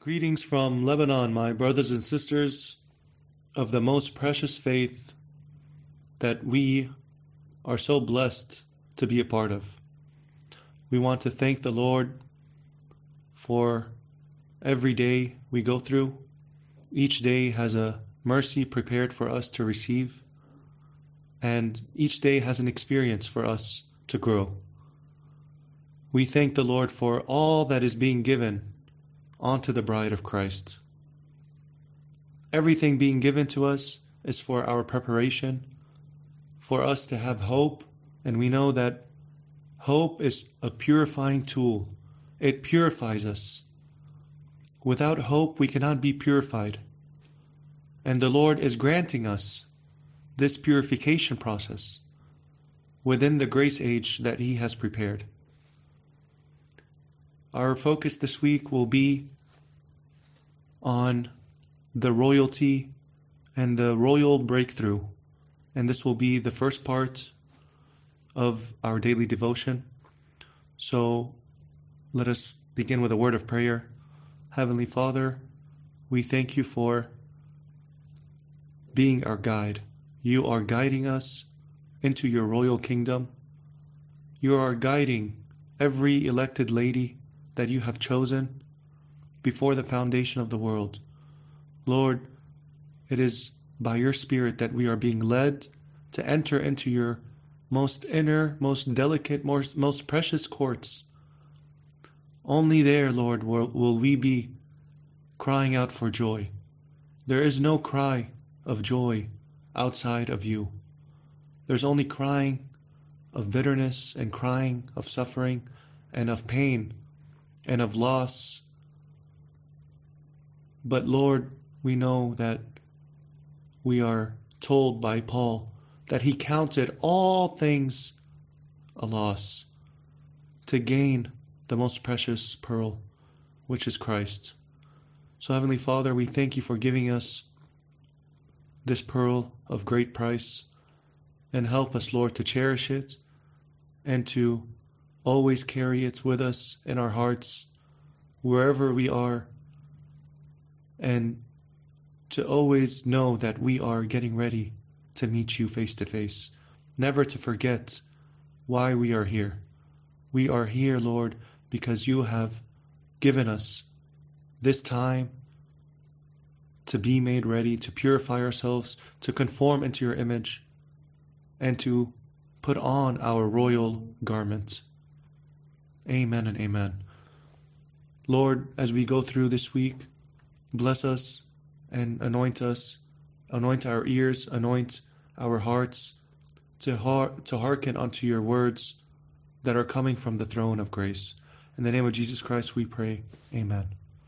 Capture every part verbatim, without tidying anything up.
Greetings from Lebanon, my brothers and sisters of the most precious faith that we are so blessed to be a part of. We want to thank the Lord for every day we go through. Each day has a mercy prepared for us to receive, and each day has an experience for us to grow. We thank the Lord for all that is being given onto the bride of Christ. Everything being given to us is for our preparation, for us to have hope, and we know that hope is a purifying tool. It purifies us. Without hope, we cannot be purified. And the Lord is granting us this purification process within the grace age that He has prepared. Our focus this week will be on the royalty and the royal breakthrough. And this will be the first part of our daily devotion. So let us begin with a word of prayer. Heavenly Father, we thank you for being our guide. You are guiding us into your royal kingdom. You are guiding every elected lady that you have chosen before the foundation of the world. Lord, it is by your Spirit that we are being led to enter into your most inner, most delicate, most, most precious courts. Only there, Lord, will, will we be crying out for joy. There is no cry of joy outside of you. There's only crying of bitterness and crying of suffering and of pain and of loss. But Lord, we know that we are told by Paul that he counted all things a loss to gain the most precious pearl, which is Christ. So Heavenly Father, we thank you for giving us this pearl of great price, and help us, Lord, to cherish it and to always carry it with us in our hearts, wherever we are, and to always know that we are getting ready to meet you face to face. Never to forget why we are here. We are here, Lord, because you have given us this time to be made ready, to purify ourselves, to conform into your image, and to put on our royal garment. Amen and amen. Lord, as we go through this week, bless us and anoint us, anoint our ears, anoint our hearts to, har- to hearken unto your words that are coming from the throne of grace. In the name of Jesus Christ we pray. Amen.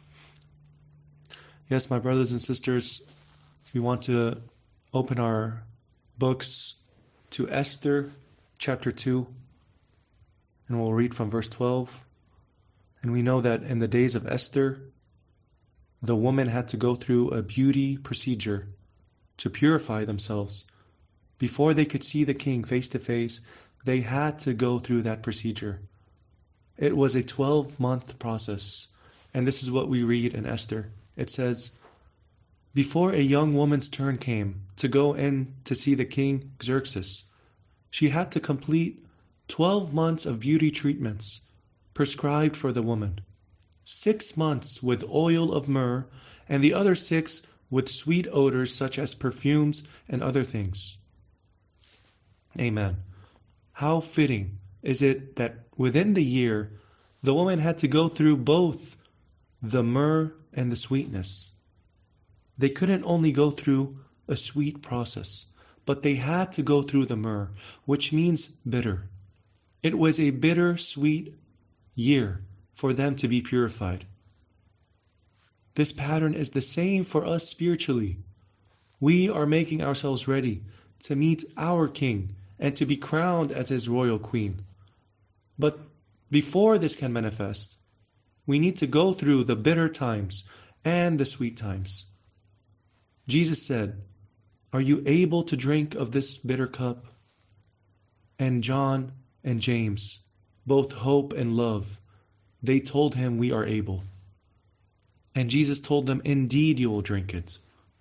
Yes, my brothers and sisters, we want to open our books to Esther chapter two, and we'll read from verse twelve. And we know that in the days of Esther, the woman had to go through a beauty procedure to purify themselves. Before they could see the king face to face, they had to go through that procedure. It was a twelve-month process, and this is what we read in Esther. It says, before a young woman's turn came to go in to see the king Xerxes, she had to complete twelve months of beauty treatments prescribed for the woman. Six months with oil of myrrh, and the other six with sweet odors such as perfumes and other things. Amen. How fitting is it that within the year, the woman had to go through both the myrrh and the sweetness. They couldn't only go through a sweet process, but they had to go through the myrrh, which means bitter. It was a bitter-sweet year for them to be purified. This pattern is the same for us spiritually. We are making ourselves ready to meet our King and to be crowned as His royal queen. But before this can manifest, we need to go through the bitter times and the sweet times. Jesus said, "Are you able to drink of this bitter cup?" And John and James, both hope and love, they told him, "We are able." And Jesus told them, indeed you will drink it.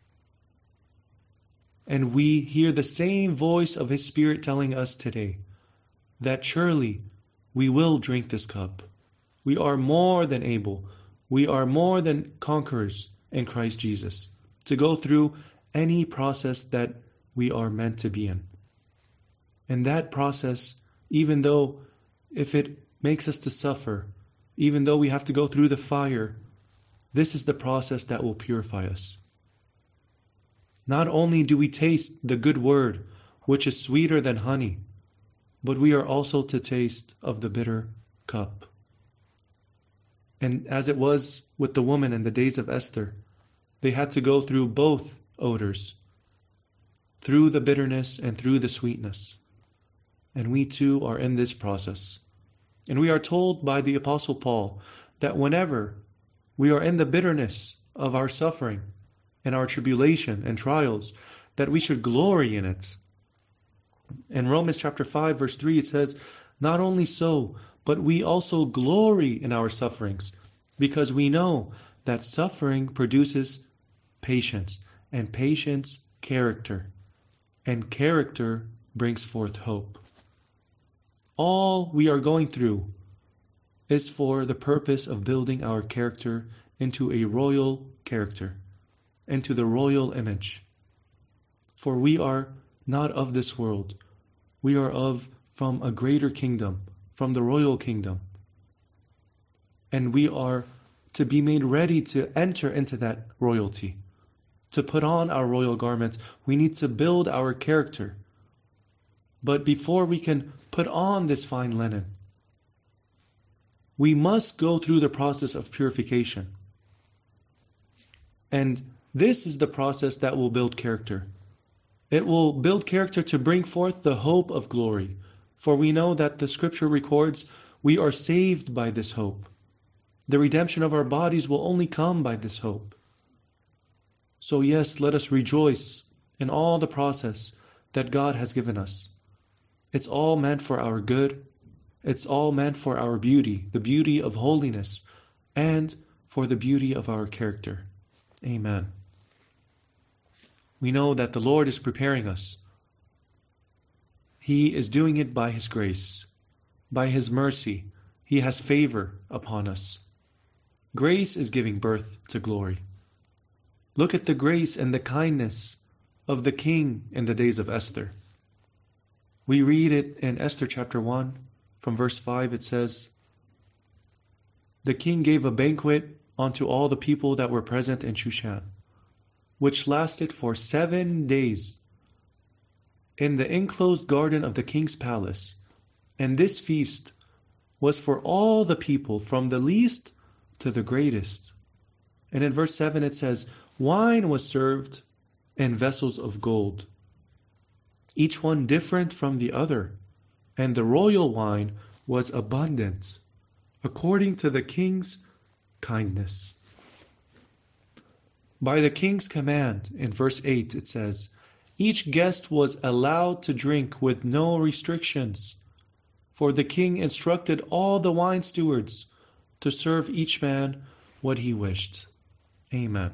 And we hear the same voice of His Spirit telling us today that surely we will drink this cup. We are more than able, we are more than conquerors in Christ Jesus to go through any process that we are meant to be in. And that process, even though if it makes us to suffer, even though we have to go through the fire, this is the process that will purify us. Not only do we taste the good word, which is sweeter than honey, but we are also to taste of the bitter cup. And as it was with the woman in the days of Esther, they had to go through both odors, through the bitterness and through the sweetness. And we too are in this process. And we are told by the Apostle Paul that whenever we are in the bitterness of our suffering and our tribulation and trials, that we should glory in it. In Romans chapter five, verse three, it says, not only so, but we also glory in our sufferings, because we know that suffering produces patience, and patience, character, and character brings forth hope. All we are going through is for the purpose of building our character into a royal character, into the royal image. For we are not of this world. We are of from a greater kingdom, from the royal kingdom. And we are to be made ready to enter into that royalty. To put on our royal garments, we need to build our character. But before we can put on this fine linen, we must go through the process of purification. And this is the process that will build character. It will build character to bring forth the hope of glory. For we know that the scripture records we are saved by this hope. The redemption of our bodies will only come by this hope. So yes, let us rejoice in all the process that God has given us. It's all meant for our good. It's all meant for our beauty, the beauty of holiness, and for the beauty of our character. Amen. We know that the Lord is preparing us. He is doing it by His grace. By His mercy, He has favor upon us. Grace is giving birth to glory. Look at the grace and the kindness of the king in the days of Esther. We read it in Esther chapter one, from verse five, it says, the king gave a banquet unto all the people that were present in Shushan, which lasted for seven days in the enclosed garden of the king's palace. And this feast was for all the people, from the least to the greatest. And in verse seven it says, wine was served in vessels of gold, each one different from the other, and the royal wine was abundant, according to the king's kindness. By the king's command, in verse eight it says, each guest was allowed to drink with no restrictions, for the king instructed all the wine stewards to serve each man what he wished. Amen.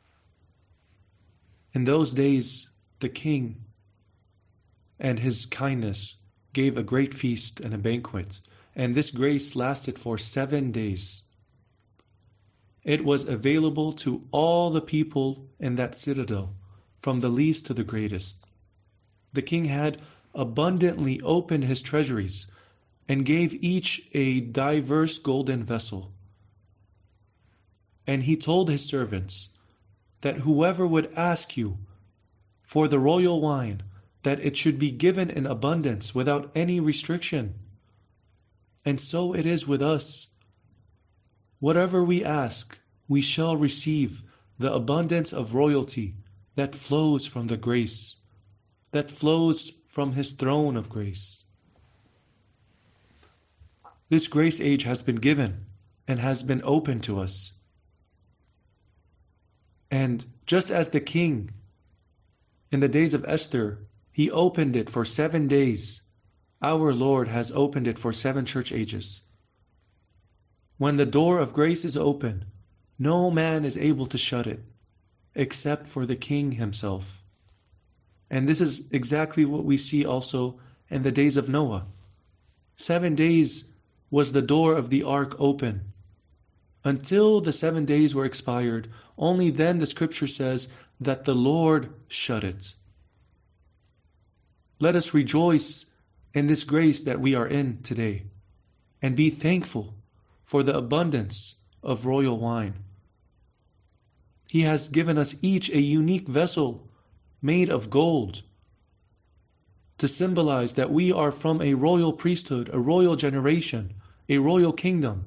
In those days, the king and his kindness gave a great feast and a banquet, and this grace lasted for seven days. It was available to all the people in that citadel, from the least to the greatest. The king had abundantly opened his treasuries and gave each a diverse golden vessel. And he told his servants that whoever would ask you for the royal wine, that it should be given in abundance without any restriction. And so it is with us. Whatever we ask, we shall receive the abundance of royalty that flows from the grace, that flows from His throne of grace. This grace age has been given and has been open to us. And just as the king in the days of Esther, he opened it for seven days, our Lord has opened it for seven church ages. When the door of grace is open, No man is able to shut it except for the king himself. And this is exactly what we see also in the days of Noah. Seven days was the door of the ark open. Until the seven days were expired, only then the scripture says that the Lord shut it. Let us rejoice in this grace that we are in today and be thankful for the abundance of royal wine. He has given us each a unique vessel made of gold to symbolize that we are from a royal priesthood, a royal generation, a royal kingdom.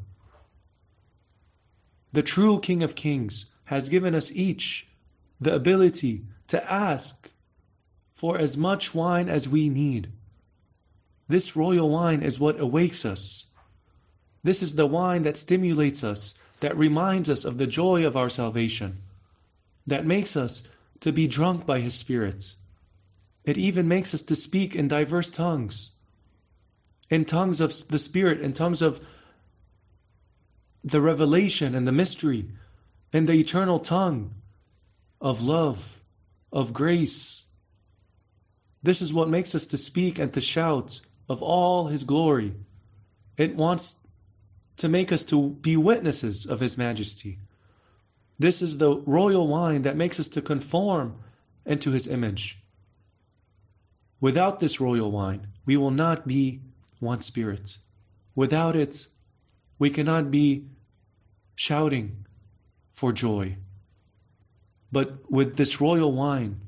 The true King of Kings has given us each the ability to ask for as much wine as we need. This royal wine is what awakes us. This is the wine that stimulates us, that reminds us of the joy of our salvation, that makes us to be drunk by His Spirit. It even makes us to speak in diverse tongues, in tongues of the Spirit, in tongues of the revelation and the mystery, and the eternal tongue of love, of grace. This is what makes us to speak and to shout of all His glory. It wants to make us to be witnesses of His majesty. This is the royal wine that makes us to conform into His image. Without this royal wine, we will not be one spirit. Without it, we cannot be shouting for joy. But with this royal wine,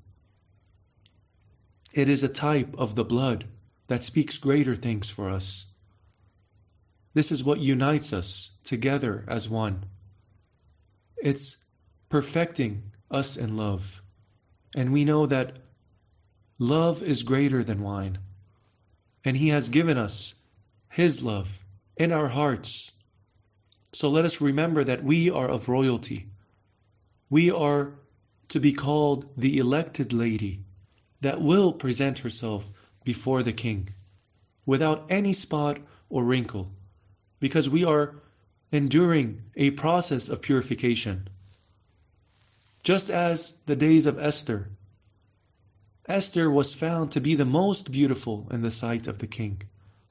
it is a type of the blood that speaks greater things for us. This is what unites us together as one. It's perfecting us in love. And we know that love is greater than wine. And He has given us His love in our hearts. So let us remember that we are of royalty. We are to be called the elected lady that will present herself before the King without any spot or wrinkle, because we are enduring a process of purification. Just as the days of Esther, Esther was found to be the most beautiful in the sight of the King.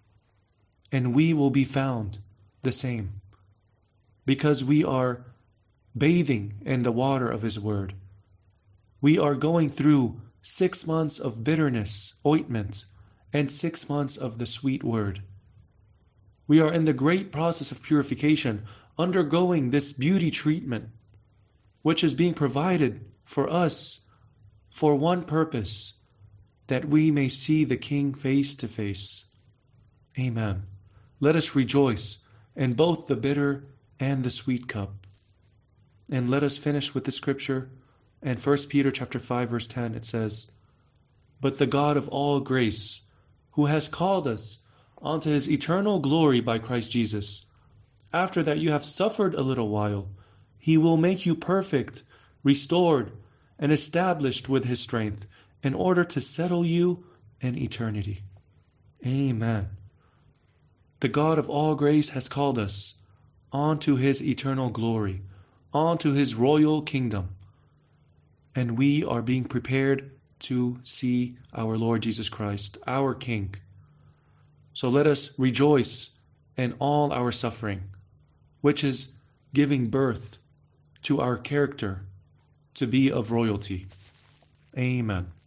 And we will be found the same, because we are bathing in the water of His Word. We are going through six months of bitterness, ointment, and six months of the sweet Word. We are in the great process of purification, undergoing this beauty treatment, which is being provided for us for one purpose, that we may see the King face to face. Amen. Let us rejoice in both the bitter and the sweet cup. And let us finish with the scripture. In First Peter chapter five, verse ten, it says, "But the God of all grace, who has called us unto His eternal glory by Christ Jesus, after that you have suffered a little while, He will make you perfect, restored, and established with His strength, in order to settle you in eternity." Amen. The God of all grace has called us onto His eternal glory, onto His royal kingdom. And we are being prepared to see our Lord Jesus Christ, our King. So let us rejoice in all our suffering, which is giving birth to our character to be of royalty. Amen.